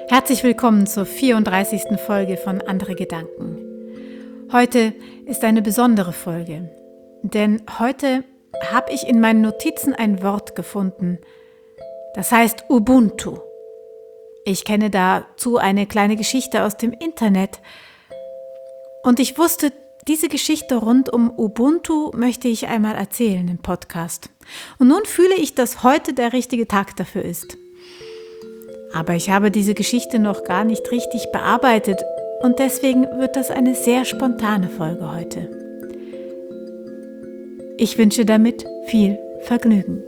Herzlich willkommen zur 34. Folge von Andere Gedanken. Heute ist eine besondere Folge, denn heute habe ich in meinen Notizen ein Wort gefunden, das heißt Ubuntu. Ich kenne dazu eine kleine Geschichte aus dem Internet und ich wusste, diese Geschichte rund um Ubuntu möchte ich einmal erzählen im Podcast. Und nun fühle ich, dass heute der richtige Tag dafür ist. Aber ich habe diese Geschichte noch gar nicht richtig bearbeitet und deswegen wird das eine sehr spontane Folge heute. Ich wünsche damit viel Vergnügen.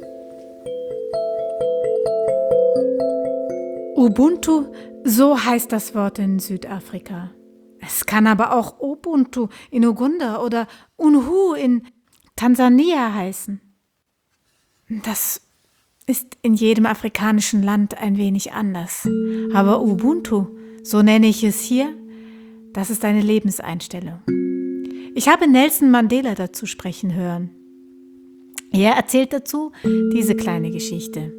Ubuntu, so heißt das Wort in Südafrika. Es kann aber auch Ubuntu in Uganda oder Unhu in Tansania heißen. Das ist in jedem afrikanischen Land ein wenig anders. Aber Ubuntu, so nenne ich es hier, das ist eine Lebenseinstellung. Ich habe Nelson Mandela dazu sprechen hören. Er erzählt dazu diese kleine Geschichte.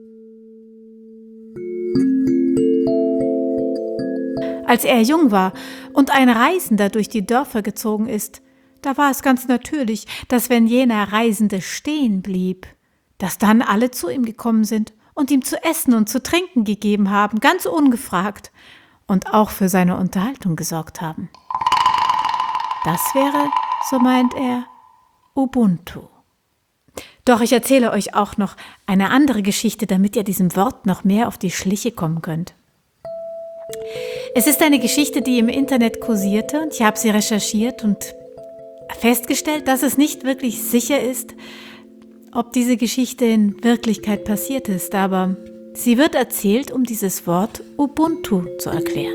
Als er jung war und ein Reisender durch die Dörfer gezogen ist, da war es ganz natürlich, dass wenn jener Reisende stehen blieb, dass dann alle zu ihm gekommen sind und ihm zu essen und zu trinken gegeben haben, ganz ungefragt, und auch für seine Unterhaltung gesorgt haben. Das wäre, so meint er, Ubuntu. Doch ich erzähle euch auch noch eine andere Geschichte, damit ihr diesem Wort noch mehr auf die Schliche kommen könnt. Es ist eine Geschichte, die im Internet kursierte und ich habe sie recherchiert und festgestellt, dass es nicht wirklich sicher ist, ob diese Geschichte in Wirklichkeit passiert ist, aber sie wird erzählt, um dieses Wort Ubuntu zu erklären.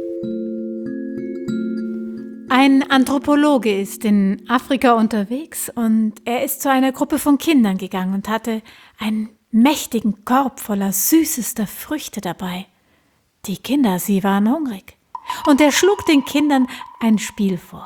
Ein Anthropologe ist in Afrika unterwegs und er ist zu einer Gruppe von Kindern gegangen und hatte einen mächtigen Korb voller süßester Früchte dabei. Die Kinder, sie waren hungrig und er schlug den Kindern ein Spiel vor.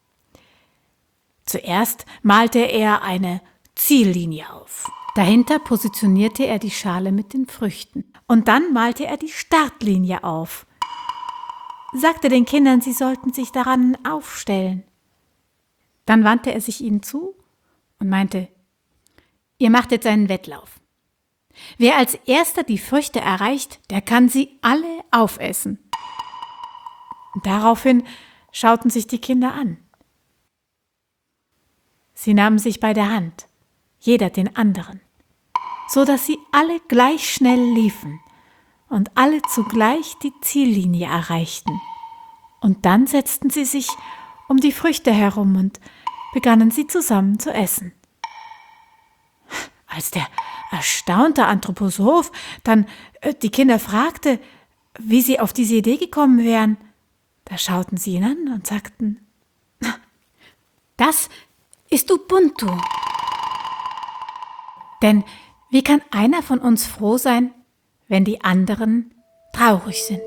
Zuerst malte er eine Ziellinie auf. Dahinter positionierte er die Schale mit den Früchten. Und dann malte er die Startlinie auf. Sagte den Kindern, sie sollten sich daran aufstellen. Dann wandte er sich ihnen zu und meinte, ihr macht jetzt einen Wettlauf. Wer als erster die Früchte erreicht, der kann sie alle aufessen. Daraufhin schauten sich die Kinder an. Sie nahmen sich bei der Hand, jeder den anderen, so dass sie alle gleich schnell liefen und alle zugleich die Ziellinie erreichten. Und dann setzten sie sich um die Früchte herum und begannen sie zusammen zu essen. Als der erstaunte Anthroposoph dann die Kinder fragte, wie sie auf diese Idee gekommen wären, da schauten sie ihn an und sagten, das ist Ubuntu. Denn wie kann einer von uns froh sein, wenn die anderen traurig sind?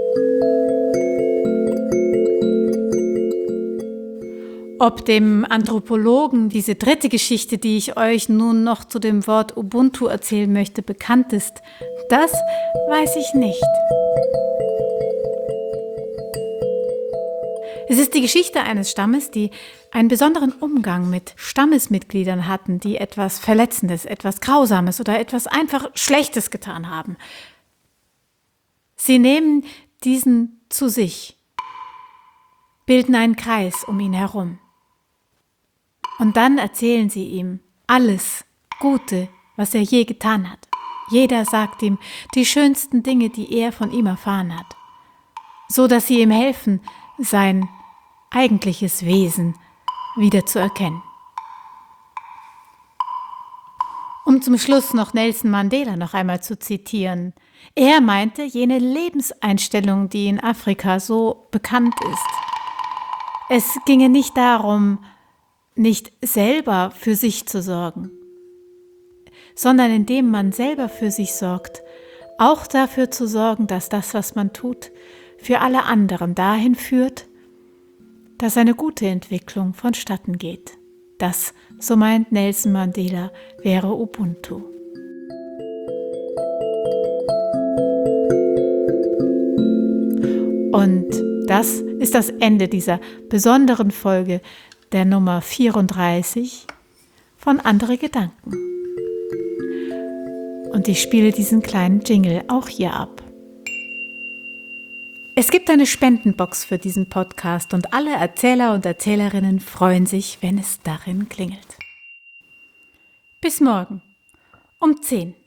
Ob dem Anthropologen diese dritte Geschichte, die ich euch nun noch zu dem Wort Ubuntu erzählen möchte, bekannt ist, das weiß ich nicht. Es ist die Geschichte eines Stammes, die einen besonderen Umgang mit Stammesmitgliedern hatten, die etwas Verletzendes, etwas Grausames oder etwas einfach Schlechtes getan haben. Sie nehmen diesen zu sich, bilden einen Kreis um ihn herum. Und dann erzählen sie ihm alles Gute, was er je getan hat. Jeder sagt ihm die schönsten Dinge, die er von ihm erfahren hat, so dass sie ihm helfen, sein eigentliches Wesen wieder zu erkennen. Um zum Schluss noch Nelson Mandela noch einmal zu zitieren. Er meinte, jene Lebenseinstellung, die in Afrika so bekannt ist. Es ginge nicht darum, nicht selber für sich zu sorgen, sondern indem man selber für sich sorgt, auch dafür zu sorgen, dass das, was man tut, für alle anderen dahin führt, dass eine gute Entwicklung vonstatten geht. Das, so meint Nelson Mandela, wäre Ubuntu. Und das ist das Ende dieser besonderen Folge der Nummer 34 von Andere Gedanken. Und ich spiele diesen kleinen Jingle auch hier ab. Es gibt eine Spendenbox für diesen Podcast und alle Erzähler und Erzählerinnen freuen sich, wenn es darin klingelt. Bis morgen um 10.